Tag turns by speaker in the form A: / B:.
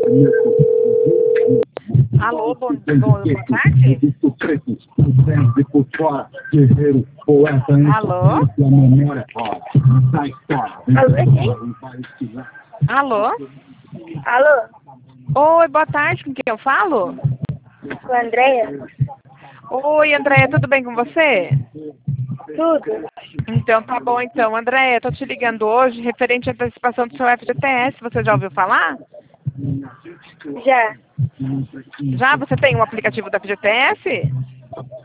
A: Alô, boa tarde. Alô? Alô?
B: Alô?
A: Oi, boa tarde, com quem eu falo?
B: Com a Andréia?
A: Oi, Andréia, tudo bem com você?
B: Tudo?
A: Então, tá bom então. Andréia, tô te ligando hoje referente à antecipação do seu FGTS, você já ouviu falar?
B: Já.
A: Já? Você tem um aplicativo da FGTS?